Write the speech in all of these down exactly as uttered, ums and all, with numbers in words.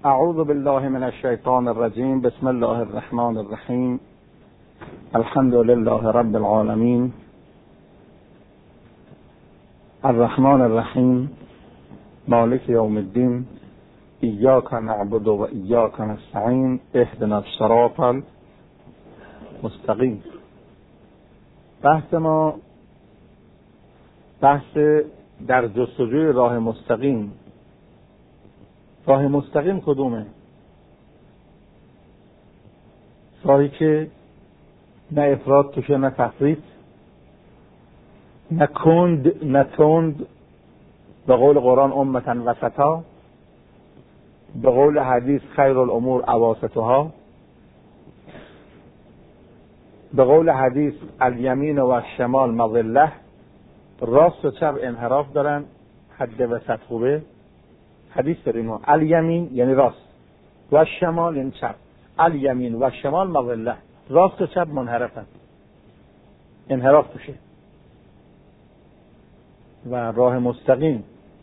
اعوذ بالله من الشیطان الرجیم. بسم الله الرحمن الرحیم. الحمد لله رب العالمین الرحمن الرحیم مالک یوم الدین ایاک نعبد و ایاک نستعین اهدنا الصراط المستقیم. بحث ما بحث در جستجوی راه مستقیم. راه مستقیم کدومه؟ راهی که نه افراط توشه نه تفریط، نه کند نه تند، به قول قرآن امتا وسطا، به قول حدیث خیر الامور اواسطها، به قول حدیث الیمین و الشمال مظله. راست و چپ انحراف دارن، حد وسط خوبه. حدیث داریم ما الیمین یعنی راست و شمال یعنی چپ. الیمین و شمال مظله، راست و چپ منحرفن، انحراف توشه. و راه مستقیم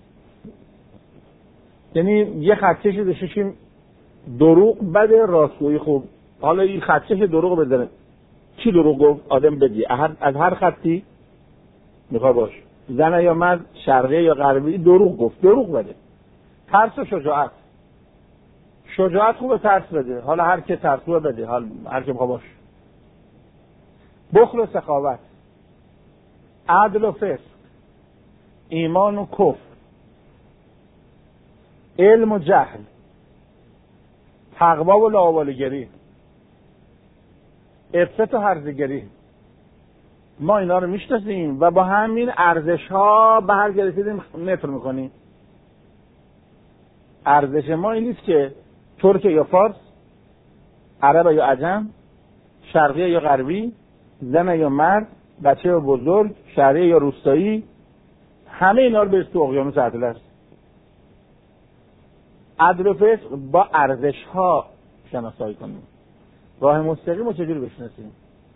یعنی یه خطکش داشتیم دروغ بده راستگویی خوب. حالا این خطکش دروغ بزنه، چی دروغ گفت؟ آدم بدی از هر خطی میخواد باش، زن یا مرد، شرقی یا غربی، دروغ گفت، دروغ بده. ترس و شجاعت. شجاعت خوبه، ترس بده، حالا هر که ترسو بده، حالا هر که میخواد باش. بخل و سخاوت، عدل و فسق، ایمان و کفر، علم و جهل، تقوا و لاابالیگری، عفت و هرزگری. ما اینا رو میشناسیم و با همین ارزش ها به هر گرسیدیم متر میکنیم. ارزش ما این نیست که ترک یا فارس، عرب یا عجم، شرقی یا غربی، زن یا مرد، بچه یا بزرگ، شهری یا روستایی، همه اینا رو برس تو اقیانوس اطلس. عدل و فسق با ارزش ها شناسایی کنیم. راه مستقیم رو چجوری بشناسیم؟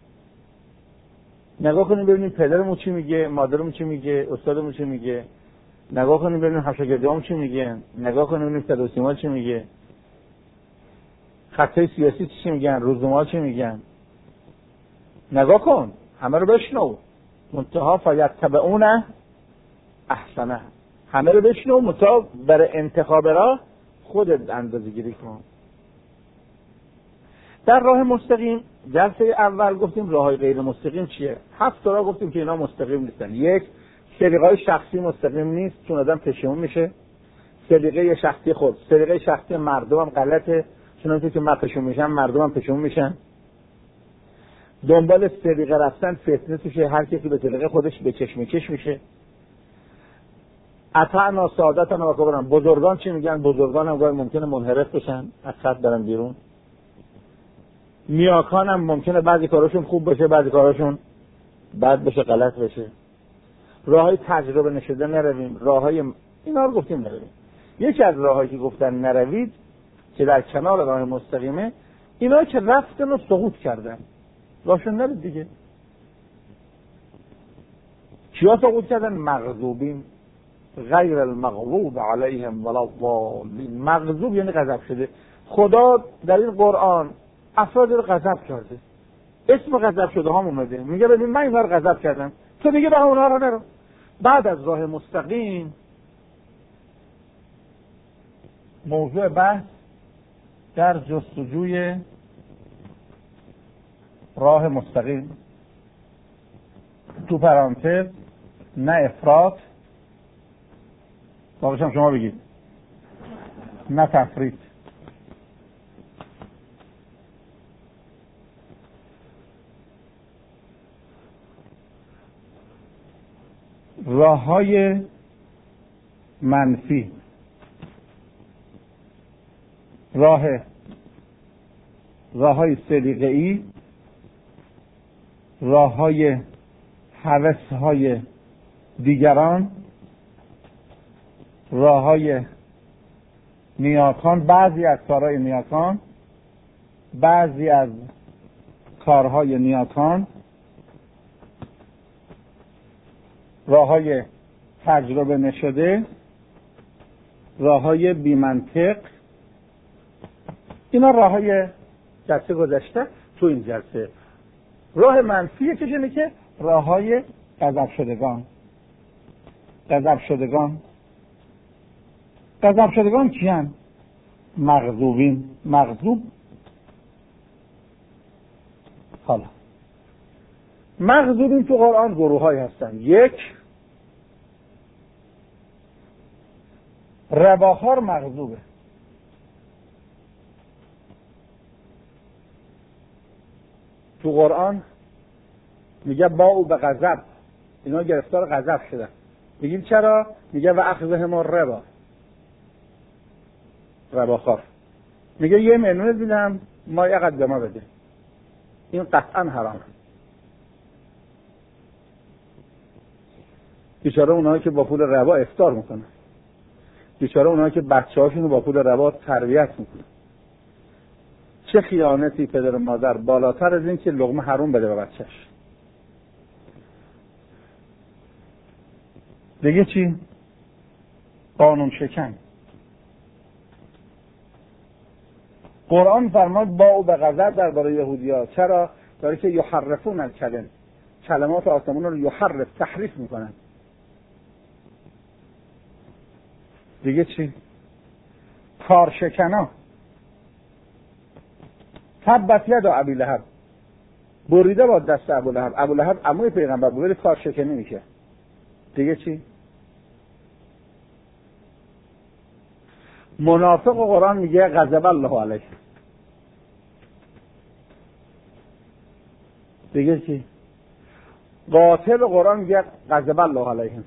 نگاه کنیم ببینیم پدرمون چی میگه، مادرمون چی میگه، استادمون چی میگه. نگاه کنیم ببینیم همشاگردامون چی میگن. نگاه کنیم ببینیم صدا و سیما چی میگه، خطای سیاسی چی میگن، روزنامه‌ها چی میگن. نگاه کن، همه رو بشنو. منتها فیتبعون احسنه. همه رو بشنو، منتها برای انتخاب راه خودت اندازه‌گیری کن. در راه مستقیم جلسه اول گفتیم راههای غیر مستقیم چیه؟ هفت تا راه گفتیم که اینا مستقیم نیستن. یک، سلیقه‌های شخصی مستقیم نیست، چون آدم پشیمون میشه. سلیقه شخصی خود، سلیقه شخصی مردم هم غلطه، چون اونطور که من پشیمون میشم مردم هم پشیمون میشن. دنبال سلیقه رفتن فتنه توشه، هر کسی به سلیقه خودش به چشم کش میشه. اطعنا سادتنا و کبرنا. بزرگان چی میگن؟ بزرگان هم گاهی ممکنه منحرف بشن، از خط برن بیرون. نیاکان هم ممکنه بعضی کاراشون خوب باشه، بعضی کاراشون بد بشه، غلط بشه. راههای تجربه نشده نرویم، راههای اینا رو گفتیم نرویم. یکی از راههایی که گفتن نروید که در کنار راه مستقیمه، اینا که رفتن و سقوط کردن، راهشون نرید دیگه. کیا سقوط کردن؟ مغضوبین، غیر المغضوب علیهم ولا الضالین. مغضوب یعنی غضب شده. خدا در این قرآن افراد رو غضب کرده، اسم غضب شده ها اومده، میگه ببین من اینا رو غضب کردم، تو دیگه به اونها رو نرو. بعد از راه مستقیم موضوع بحث در جستجوی راه مستقیم، تو پرانتز نه افراط، باقیشم شما بگید، نه تفریط. راههای منفی، راه راههای سلیقه‌ای، راههای هوس‌های دیگران، راههای نیاکان، بعضی از کارهای نیاکان، بعضی از کارهای نیاکان، راههای تجربه نشده، راههای بی منطق، اینا راههای جلسه گذشته. تو این جلسه راه منفی کش اینه که راههای غضب شدگان. غضب شدگان غضب شدگان کیان؟ مغضوبین. مغضوب حالا مغضوبین تو قرآن گروه های هستن. یک، رباخار مغضوبه. تو قرآن میگه با او به غضب، اینا گرفتار غضب شدن. میگیم چرا؟ میگه و اخذهم الربا، رباخار. میگه یه میلیون میدم ما یه قد به ما بده. این قطعا حرامه. بیچاره اونایی که با پول ربا افطار میکنن، بیچاره اونایی که بچه‌هاشون رو با پول ربا تربیت میکنن. چه خیانتی پدر و مادر بالاتر از این که لقمه حرام بده به بچه‌ش. دیگه چی؟ قانون شکن. قرآن فرماد با او به غضب درباره یهودی‌ها. چرا؟ داره که یحرفون الکلم، کلمات آسمون رو یحرف، تحریف میکنن. دیگه چی؟ کارشکنا. تبت یدا ابی لهب، بریده با دست ابو لهب. ابو لهب عموی پیغمبر بود ولی کارشکنی میشه. دیگه چی؟ منافق و قرآن میگه غضب الله علیه. دیگه چی؟ قاتل و قرآن میگه غضب الله علیه.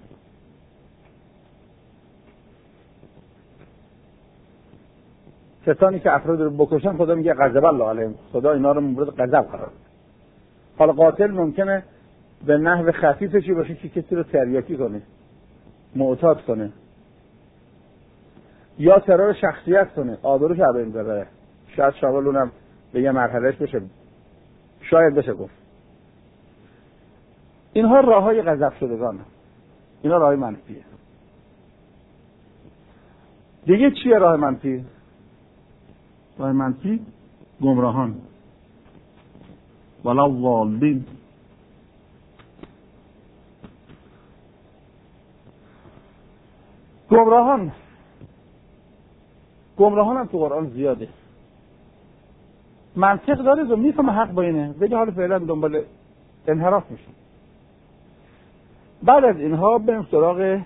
کسانی که افراد رو بکشن خدا میگه غضب الله علیهم، خدا اینا رو مورد غضب قرار بده. حالا قاتل ممکنه به نحو خفیفشی باشه که کسی رو تریاکی کنه، معتاد کنه، یا ترور شخصیت کنه، آبروش از بین ببره. شاید شامل اونم به یه مرحلهش بشه، شاید بشه گفت. اینها راههای غضب شدگانه. اینا راه منفیه. دیگه چیه راه منفی؟ راه منفی گمراهان. ولا ضالین. گمراهان گمراهان هم تو قرآن زیاده. منطق داره و میفهمه حق با اینه، ولی حالا فعلا دنبال انحراف میشه. بعد از اینها بریم سراغ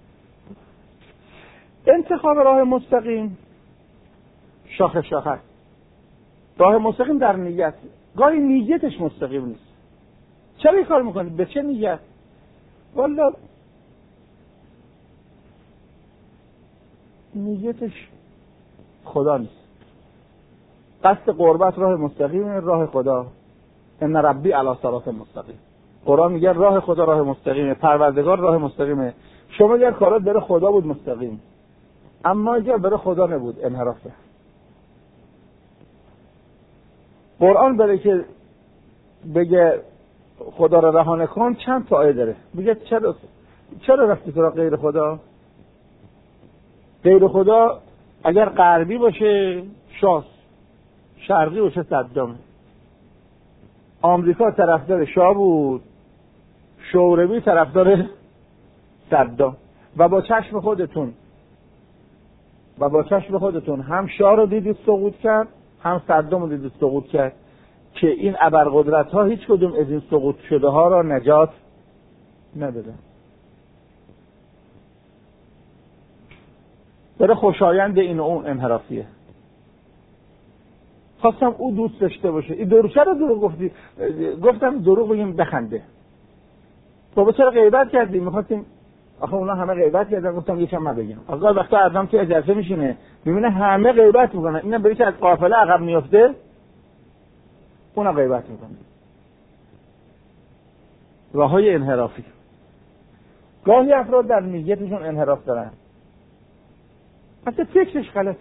انتخاب راه مستقیم. شاخه شاخه. راه مستقیم در نیت. گاهی نیتش مستقیم نیست. چرا این کار میکنید؟ به چه نیت؟ والا نیتش خدا نیست. قصد قربت راه مستقیم، راه خدا. ان ربی علی صراط مستقیم. قرآن میگه راه خدا راه مستقیمه، پروردگار راه مستقیمه. شما اگر کارات بره خدا بود مستقیم، اما اگر بره خدا نبود انحرافه. قرآن برای که بگه خدا را رها نکن چند تا آیه داره. میگه چرا چرا رفتی سراغ غیر خدا؟ غیر خدا اگر غربی باشه شاه، شرقی باشه صدام. آمریکا طرفدار شاه بود، شوروی طرفدار صدام. و با چشم خودتون و با چشم خودتون هم شاه رو دیدید سقوط کرد، هم صدام رو دیدید سقوط کرد، که این ابرقدرت ها هیچ کدوم از این سقوط شده ها را نجات ندادن. داره خوشایند این و اون انحرافیه. خواستم او دوست داشته باشه. این دروغ چرا دروغ گفتی؟ گفتم دروغ بگیم بخنده. بابا چرا غیبت کردی؟ میخواستیم آخه اونا همه غیبت کردن، گفتم یکم من بگم. آقا وقتا آدم توی جلسه میشینه میبینه همه غیبت میکنن، اینا بری که از قافله عقب میفته اونا غیبت میکنه. راههای انحرافی. گاهی افراد در نیتشون انحراف دارن، حتی فکرش غلط.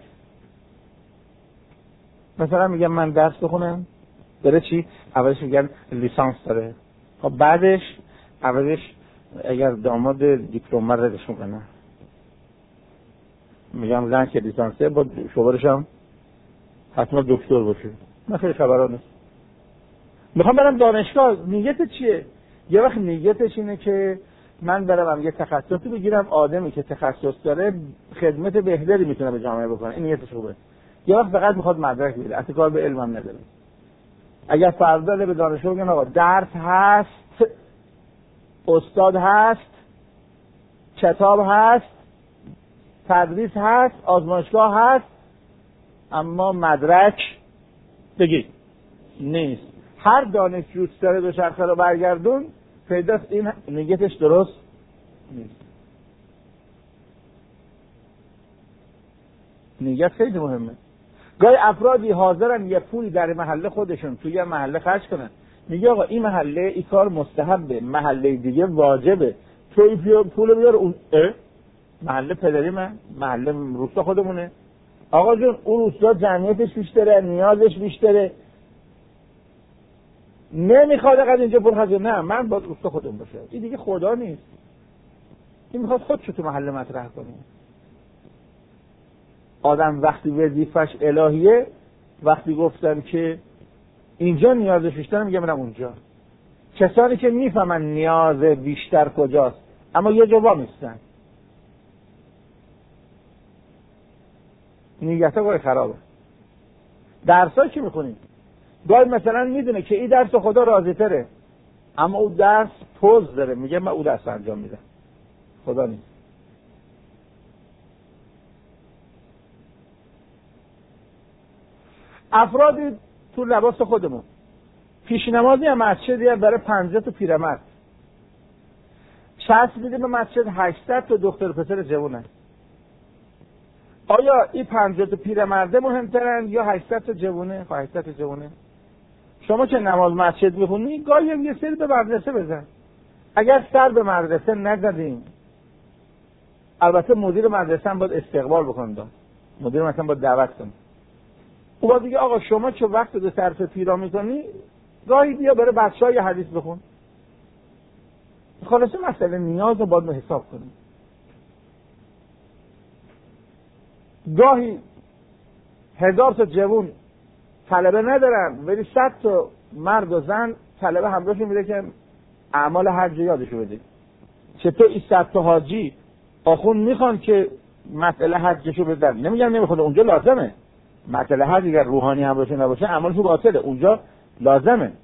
مثلا میگم من درس بخونم، داره چی؟ اولش میگن لیسانس داره، خب بعدش اولش اگر داماد دیپلم ردش میکنه، میگم زن که لیسانسه با شوهرش هم حتما دکتر باشه. من خیلی خبرها نیست. میخوام برم دانشگاه، نیت چیه؟ یه وقت نیتش اینه که من برم یه تخصصی بگیرم، آدمی که تخصص داره خدمت بهتری میتونه به جامعه بکنه، این نیتش خوبه. یه وقت فقط میخواد مدرک بگیره، اصلا کار به علمم نداره. اگر فردا به دانشگاه بگن آقا درس هست، استاد هست، کتاب هست، تدریس هست، آزمایشگاه هست، اما مدرک بگید نیست. هر دانشجو داره دو چرخه رو برگردون، پیداست این نیتش درست نیست. نیت خیلی مهمه. گاهی افرادی حاضرن یه پولی در محله خودشون توی یه محله خرج کنن، میگه آقا این محله این کار مستحبه، محله دیگه واجبه، تو این پول بیار اون اه؟ محله پدری من، محله روستا خودمونه. آقا جون اون روستا جمعیتش بیشتره، نیازش بیشتره، نمیخواد اقدر اینجا پول خرج. نه من با روستا خودم باشه، این دیگه خدا نیست، این میخواد خودشو تو محله مطرح کنه. آدم وقتی وظیفش الهیه، وقتی گفتن که اینجا نیازش بیشتره میگه منم اونجا. کسانی که میفهمن نیاز بیشتر کجاست اما یه جا وا میستن، نیت‌ها گاهی خرابه. درسایی که میخونیم گاهی مثلا میدونه که این درس خدا راضی تره، اما اون درس پوز داره، میگه من اون درس انجام میدم، خدا نیست. افرادی تو لباس خودمون پیش نمازی هم مسجدی هم برای پنجاه تا پیرمرد شخص دیده به مسجد هشتصد تا دختر پسر جوونه. آیا این پنجاه تا پیرمرده مهمترن یا هشتصد تا جوونه؟ خب هشتصد تا جوونه. شما که نماز مسجد میخونی گاهی یه سری به مدرسه بزن. اگر سر به مدرسه نزدیم، البته مدیر مدرسه هم باید استقبال بکنه، داد مدیر مثلا باید دعوت کنه. او باید دیگه آقا شما چه وقت دو صرف پیرا میکنی، گاهی بیا برای بچه‌ها یه حدیث بخون. خلاصه مسئله نیاز رو باید حساب کنیم. گاهی هزار تا جوون طلبه ندارن ولی صد تا مرد و زن طلبه همراهشون میره که اعمال حج یادشو بده. چطور این صد تا حاجی آخون میخوان که مسئله حجشو بدن؟ نمیگم نمیخواد، اونجا لازمه. مسئله حج اگر روحانی همراهشون نباشه اعمالشو باطله، اونجا لازمه.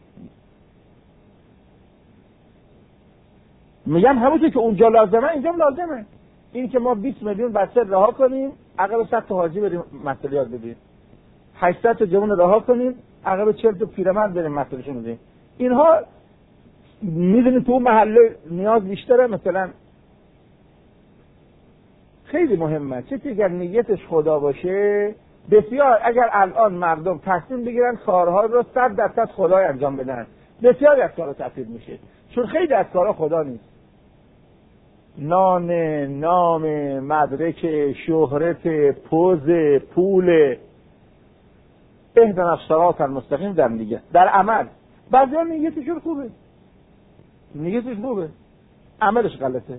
میگم همونطور که اونجا لازمه اینجا لازمه. این که ما بیست میلیون بچه رها کنیم عقب صد تا حاجی بریم مسئله یاد بدیم، هشتصد تا جوان رها کنیم عقب چهل تا پیرمرد بریم مسئلهشون بدیم، اینها میدونید تو اون محله نیاز بیشتره. مثلا خیلی مهمه چه اگر نیتش خدا باشه. بسیار اگر الان مردم تصمیم بگیرن کارها رو صد درصد خدای انجام بدن، بسیاری از کارها تفسیر میشه، چون خیلی از کارها خدا نیست. نان، نام، مدرک، شهرت، پوز، پول، اهدنا الصراط المستقیم در دیگه در عمل. بعضیا نیتشون خوبه، نیتش خوبه، عملش غلطه.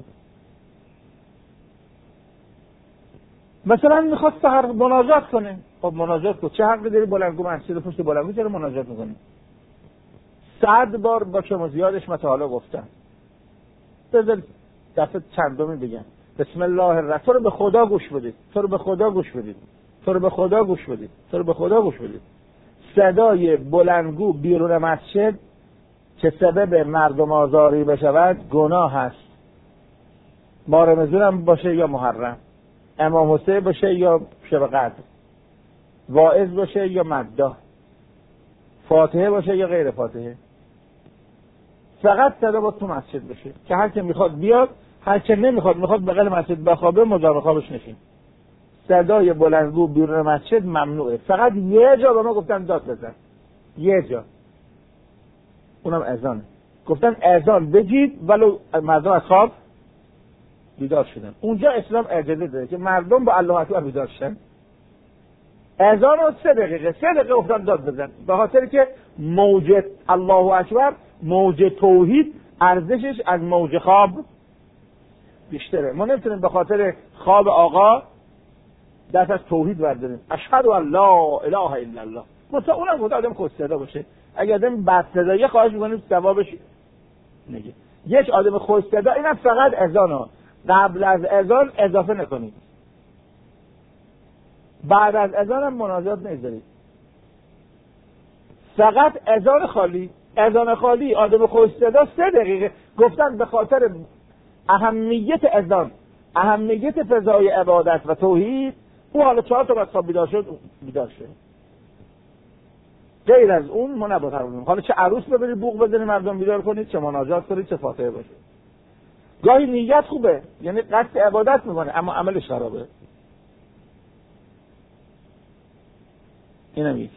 مثلا میخواد سحر مناجات کنه، خب مناجات کن، چه حقی داری بلندگو مسجد پشت بلندگو چرا مناجات میکنی؟ صد بار با شما زیادش متعالی گفتم، بذار دفعه چندمی بگم بسم الله الرحمن. تو رو به خدا گوش بدید، تو رو به خدا گوش بدید، تو رو به خدا گوش بدید، تو رو به خدا گوش بدید. صدای بلندگو بیرون مسجد که سبب مردم آزاری بشود گناه است. ماه رمضان هم باشه یا محرم، امام حسین باشه یا شب قدر، واعظ باشه یا مداح، فاتحه باشه یا غیر فاتحه، فقط صدا با تو مسجد بشه که هر که میخواد بیاد، هر که نمیخواد میخواد بغل مسجد بخوابه مجاب خوابش نشین. صدای بلندگو بیرون مسجد ممنوعه. فقط یه جا به ما گفتن داد بزن، یه جا، اونم اذانه. گفتن اذان بگید ولو مردم از خواب بیدار شدن. اونجا اسلام اجازه داره که مردم با الله اکبر بیدار شدن. اذان رو سه دقیقه سه دقیقه گفتن داد بزن، به خاطر که موج الله اکبر، موج توحید ارزشش از موج خواب بیشتره. ما نمیتونیم به خاطر خواب آقا دست از توحید برداریم، اشهد ان لا اله الا الله. مثلا اونم خود آدم خوش صدا باشه. اگه آدم بد صدایی خواهش می‌کنیم ثوابش نگه. یک آدم خوش صدا، اینم فقط اذانه، قبل از اذان اضافه نکنید، بعد از اذان هم مناجات نذارید، فقط اذان خالی. اذان خالی آدم خوش صدا سه دقیقه گفتن به خاطر اهمیت اذان، اهمیت فضای عبادت و توحید، او حالا چهار تا بعد خواب بیدار شد بیدار شد. غیر از اون ما نباید حرف. حالا چه عروس ببرید بوق بزنید مردم بیدار کنید، چه مناجات کنید، چه فاتحه باشه. گاهی نیت خوبه، یعنی قصد عبادت میکنه اما عملش خرابه. اینم یک.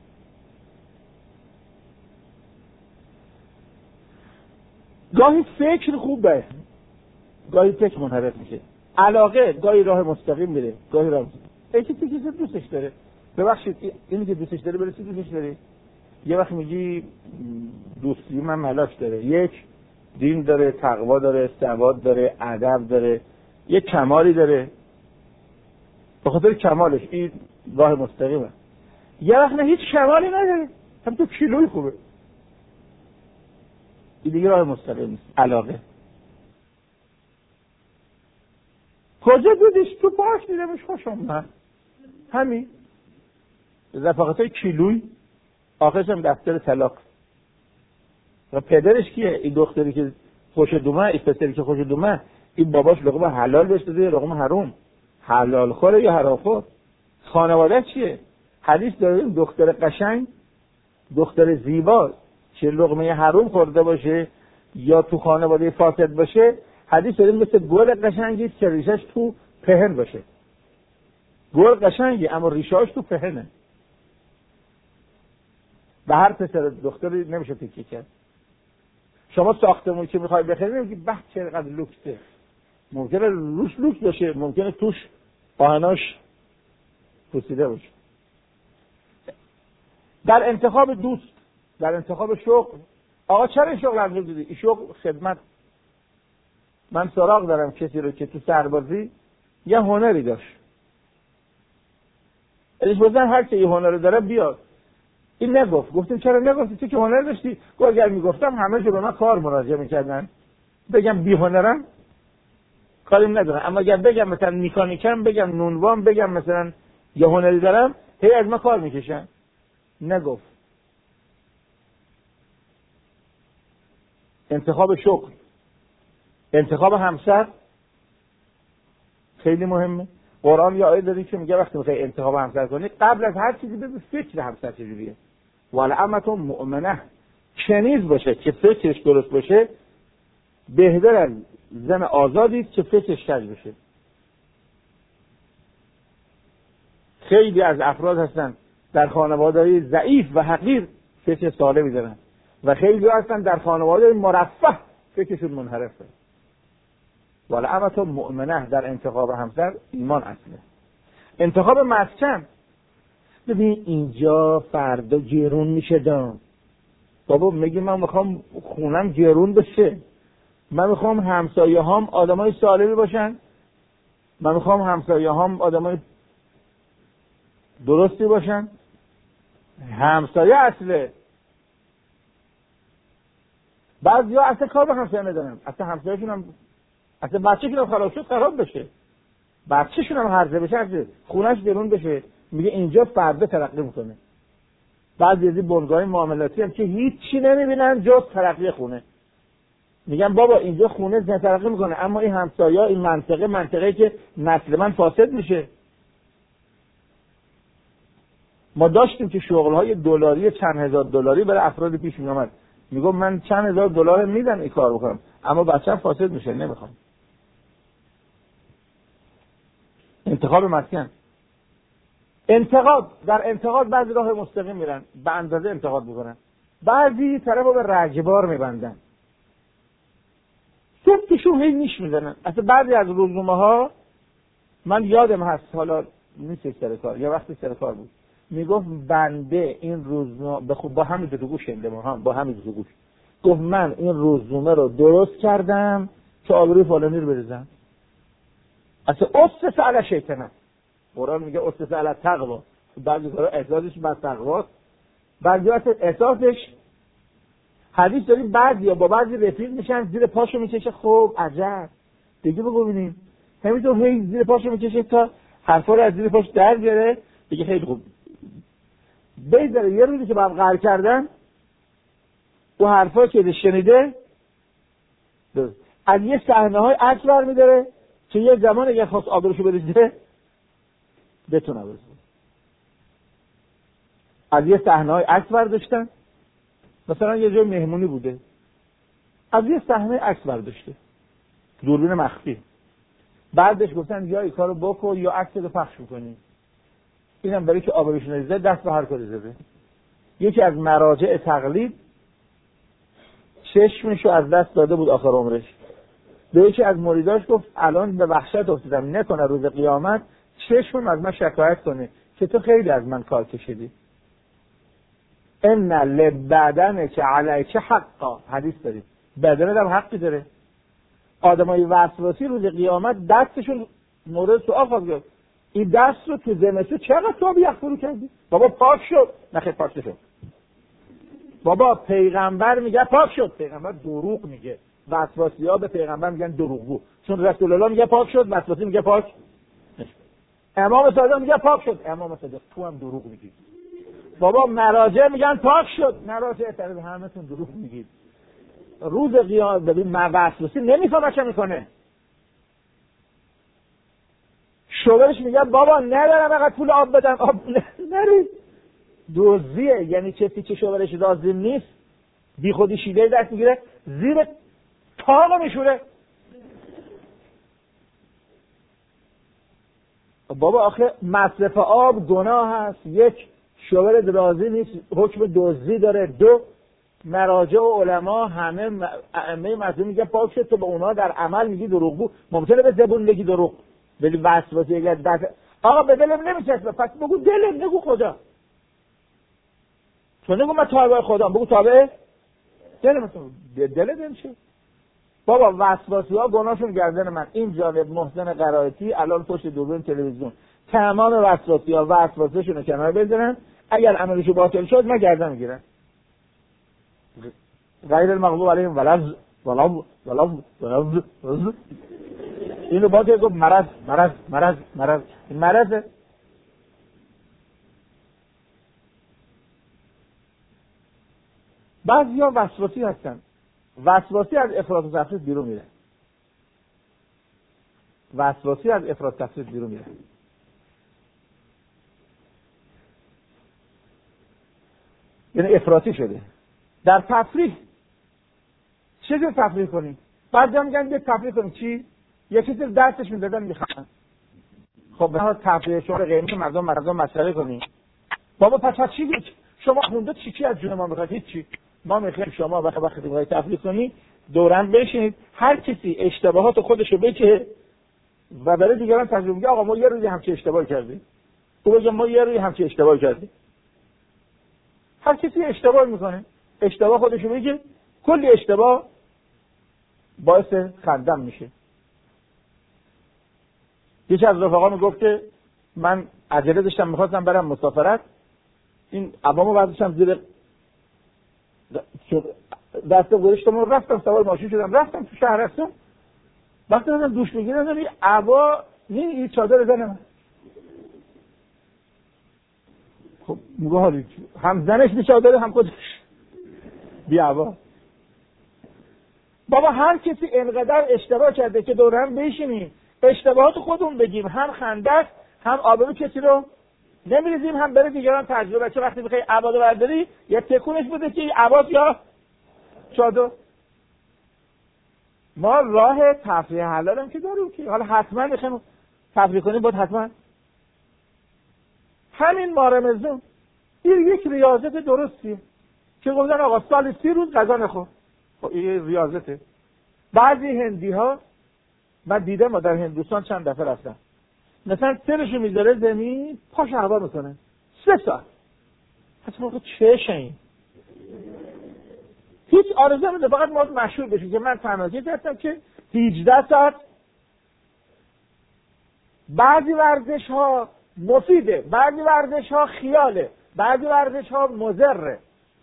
گاهی فکر خوبه، گاهی فکر منحرف میشه. علاقه گاهی راه مستقیم میره، گاهی راه یکی چیزی که دوستش داره. ببخشید اینی که دوستش داره برای چی دوستش داره؟ یه وقت میگی دوستی من ملاش داره، یک دین داره، تقوا داره، سواد داره، ادب داره، یک کمالی داره، به خاطر کمالش این راه مستقیمه. یه وقت نه هیچ کمالی نداره، هم تو کیلوی خوبه، این دیگه راه مستقیم نیست. علاقه کجا بودیش؟ تو پاش دیدمش خوش اومد، همین رفاقتای کیلوی، آخرش هم دفتر طلاق. و پدرش کیه؟ این دختری که خوش دومه، این پسری که خوش دومه، این باباش لقمه حلال بهش داده یا لقمه حرام؟ حلال خوره یا حرام خور؟ خانواده چیه؟ حدیث داریم دختر قشنگ، دختر زیبا چه لقمه حرام خورده باشه یا تو خانواده فاسد باشه، حدیث داریم مثل گل قشنگی که ریشش تو پهن باشه. گل قشنگی اما ریشه‌اش تو پهنه. به هر پسر دختری نمیشه تکیه کرد. شما ساختمون که میخوای بخری میگی به چقدر لوکسه، ممکنه روش لوکس باشه، ممکنه توش آهناش پوسیده باشه. در انتخاب دوست، در انتخاب شغل، آقا چرا این شغل انجام دادی؟ این شغل خدمت. من سراغ دارم کسی رو که تو سربازی یه هنری داشت، ازش بزن هر که یه هنر داره بیاد. این نگفت. گفتیم چرا نگفتی؟ تو که هنر داشتی. گفت اگر میگفتم همه جو به من کار مراجعه میکردن، بگم بی هنرم کاریم ندارم، اما اگر بگم مثلا میکانیکم، بگم نونوام، بگم مثلا یه هنری دارم، هی از من کار میکشن. نگفت. انتخاب شغل، انتخاب همسر خیلی مهمه. قرآن یه آیه داره که میگه وقتی میخوای انتخاب همسر کنی قبل از هر چیزی ببین فکر همسر چجوریه. ولعمة مؤمنه، کنیز باشه که فکرش درست باشه بهتر از زن آزادی است که فکرش کج باشه. خیلی از افراد هستن در خانواده‌های ضعیف و حقیر فکر سالمی دارن و خیلی هستن در خانواده‌های مرفه فکرشون منحرفه. ولعمة مؤمنه در انتخاب همسر ایمان اصله. انتخاب مسکن، ببین اینجا فردا گرون میشه دام. بابا میگه من میخوام خونم گرون بشه، من میخوام همسایه هام آدمای سالمی باشن، من میخوام همسایه هام آدمای درستی باشن. همسایه اصله. بعضیا اصلا کار به همسایه ندارن، اصلا همسایه‌شون هم اصلا بچه‌شون هم خراب شد خراب بشه، بچه‌شون هم هرزه بشه هرزه، خونش گرون بشه، میگه اینجا فردا ترقی میکنه. بعضی از این بنگاه‌های معاملاتی هم که هیچی نمیبینن جز ترقی خونه، میگن بابا اینجا خونه زن ترقی میکنه، اما این همسایه‌ها این منطقه منطقه‌ای که نسل من فاسد میشه. ما داشتیم که شغل‌های دلاری چند هزار دلاری برای افراد پیش می‌آمد، میگم من چند هزار دلار میدم این کار بکنم، اما بچه‌م فاسد میشه نمیخوام. انتخاب مسکن، انتقاد، در انتقاد بعضی راه مستقیم میرن به اندازه انتقاد میکنن، بعضی طرفو به رجبار میبندن، صبحشون هی نیش میزنن. اصلا بعضی از روزنامه ها من یادم هست، حالا نیست سر کار، یه وقتی سر کار بود، میگفت بنده این روزنامه به خوب با همین دو گوش شنده ما هم با همین دو گوش گفت من این روزنامه رو درست کردم که آبروی فلانی رو بریزم. اصلا اصل علی شیطنت. قرآن میگه اسس علی التقوا. بعضی کارا احساسش بر تقواست، بعضی احساسش حدیث داریم بعضیا با بعضی رفیق میشن زیر پاشو میکشه. خب عجب دیگه بگو ببینیم. همینطور هی زیر پاشو میکشه تا حرفا رو از زیر پاش در بیاره. دیگه خیلی خوب بذاره یه روزی که با هم قهر کردن اون حرفا که شنیده از یه صحنه های عکس برمی‌داره که یه زمان اگه خواست آبروشو بریزه بتونه برسه. از یه صحنه های عکس برداشتن، مثلا یه جای مهمونی بوده، از یه صحنه عکس برداشته دوربین مخفی، بعدش گفتن یا این کارو بکن یا عکس رو پخش می‌کنی. اینم برای که آبروش نریزه دست به هر کاری زده. یکی از مراجع تقلید چشمشو از دست داده بود آخر عمرش. به یکی از مریداش گفت الان به وحشت افتادم، نکنه روز قیامت چشمم از من شکایت کنه که تو خیلی از من کار کشیدی. ان لبدنک علیک حقا، حدیث داریم بدنت هم حقی داره. آدمای وسواسی روز قیامت دستشون مورد سوال خواهد گرفت، این دست رو تو زمستون چقدر تو یخ فرو کردی؟ بابا پاک شد. نخیر پاک شد. بابا پیغمبر میگه پاک شد. پیغمبر دروغ میگه. وسواسی‌ها به پیغمبر میگن دروغگو، چون رسول الله میگه پاک شد، وسواسی میگه پاک نشد. امام صادق میگه پاک شد، امام صادق تو هم دروغ میگی. بابا مراجع میگن پاک شد، مراجع طرف همتون دروغ میگید. روز قیامت ببین وسواسی نمیفهمه چه میکنه. شوهرش میگه بابا ندارم فقط پول آب بدم، آب نری. دزدیه، یعنی کسی که شوهرش راضی نیست بی خودی شیله دست میگیره زیر تاقو میشوره. بابا آخه مصرف آب گناه هست. یک، شوهر راضی نیست حکم دزدی داره. دو، مراجع و علما همه ائمه مذهبی میگه پاک شد، تو به اونا در عمل میگی دروغگو. ممکنه به زبون بگی دروغ ولی وسواسی اگر دست آقا به دلم نمیچسبه پس بگو دلم، نگو خدا. تو نگو من تابع خدا، بگو تابع دلم. دلت نمیشه. بابا وسواسی ها گناهشون گردن من. این جالب محسن قرائتی الان پشت دوربین تلویزیون تمام وسواسی ها وسواسیشون رو کنار بذارن، اگر عملشو باطل شد من گردن میگیرن. غیر المغضوب علیهم ولا ولا ولا ولا اینو باطل گفت مرض مرض مرض مرض این مرضه. بعضیا وسواسی هستن. وسواسی از افراط و تفرید بیرون میره. وسواسی از افراط و تفرید بیرون میره. یعنی افراطی شده. در تفریح چه جور تفریح کنیم؟ بعضیا میگن یه تفریح کنیم چی؟ یه چیزی دستش میدادن میخوان. خب به تفریح شما قیمت مردم مردم مسخره کنیم. بابا پس چی بود؟ شما خونده چی چی از جون ما میخواد؟ هیچ. ما میخوایم شما وقتی وقتی میخواید تفریح کنی دورن بشینید، هر کسی اشتباهات خودشو بگه و برای دیگران تجربه میگه آقا ما یه روزی همچین اشتباهی کردیم. تو بگم ما یه روزی همچین اشتباهی کردیم. هر کسی اشتباه میکنه، اشتباه خودشو بگه، کلی اشتباه باعث خندم میشه. یکی از رفقا میگفت که من عجله داشتم میخواستم برم مسافرت، این عبامو برداشتم زیر دست گذاشتم و رفتم سوار ماشین شدم رفتم تو شهرستان. وقتی داشتم دوش میگیرم این عبا این چادر زن من. خب میگه حالی هم زنش بی چادره هم خودش بی عبا. بابا هر کسی انقدر اشتباه کرده که دور هم بشینیم اشتباهات خودمون بگیم، هم خندش هم آبرو کسی رو نمیریزیم، هم بره دیگران تجربه. چه وقتی میخوای عبادو برداری یا تکونش بده که عباد یا چادر. ما راه تفریح حلال هم که داریم که حالا حتما بخوایم تفریح کنیم باید حتما همین ماه رمضان این یک ریاضت درستیه که گفتن آقا سال سی روز غذا نخور. خب این ریاضته. بعضی هندی ها من دیدم ما در هندوستان چند دفعه رفتم مثلا سرشو میذاره زمین پاش هوا میکنه سه ساعت. حتی موقع چشه این هیچ آرزو نمیده فقط ما مشهور بشیم که من تنهایی کردم که هجده ساعت. بعضی ورزش ها مفیده، بعضی ورزش ها خیاله، بعضی ورزش ها مضره.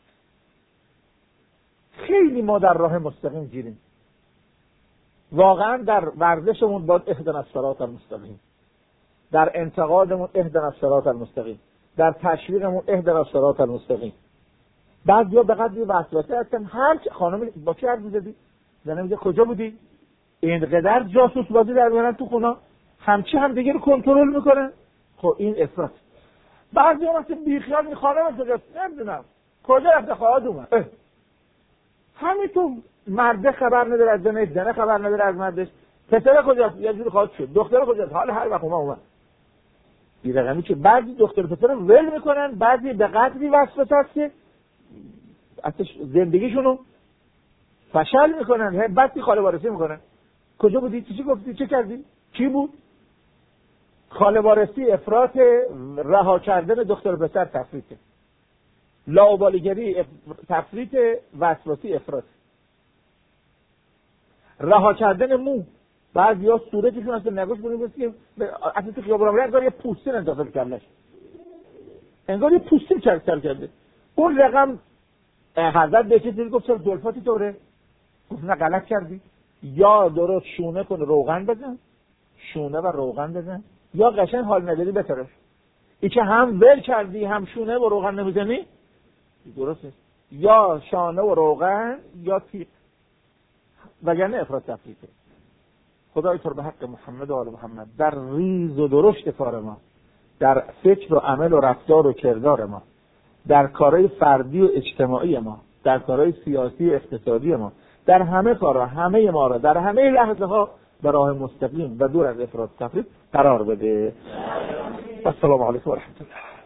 خیلی ما در راه مستقیم گیریم. واقعا در ورزشمون باید اهدنا الصراط المستقیم، در انتقادمون اهدنا الصراط المستقیم، در تشویقمون اهدنا الصراط المستقیم. بعضیا به قدری وسوسه هستن. هر خانم با کی حرف می‌زدی؟ زنه میگه کجا بودی؟ اینقدر جاسوس بازی در میارن تو خونه، همچی هم دیگه رو کنترل میکنن. خب این افراط. بعضیا مثلا بیخیال می خانم کجاست؟ نمیدونم کجا رفته، خواهد اومد. همین تو مرد خبر نداره از زنه، زنه خبر نداره از مردش. پسر کجاست؟ یه جوری خواهد شد. دختر کجاست؟ حالا هر وقت اومد اومد. این رقمی که بعضی دختر پسر رو ول میکنن، بعضی به قدری وسوسه هست که اصلا زندگیشونو فشل میکنن. بعدی خاله وارسی میکنن. کجا بودی؟ چی گفتی؟ چه کردی؟ کی بود؟ خاله وارسی افراط، رها کردن دختر پسر تفریطه. لاابالیگری تفریط، وسواسی افراط. رها کردن مو، بعضیا صورتشون اصلا نگوش کنید که اصلا تو خیابون راه انگار یه پوستین انداخته کلش، انگار یه پوستین چرک سر کرده. اون رقم حضرت به چه دیگه گفت چرا زلفاتی طوره؟ گفت نه غلط کردی. یا درست شونه کن روغن بزن، شونه و روغن بزن، یا قشنگ حال نداری بترش. ای که هم ول کردی هم شونه و روغن نمیزنی درسته. یا شانه و روغن یا تیغ، وگرنه افراط تفریطه. خدای تو به حق محمد و آل محمد در ریز و درشت کار ما، در فکر و عمل و رفتار و کردار ما، در کارهای فردی و اجتماعی ما، در کارهای سیاسی و اقتصادی ما، در همه کارها همه ما را در همه لحظه ها به راه مستقیم و دور از افراط تفریط قرار بده. السلام علیکم و رحمت الله.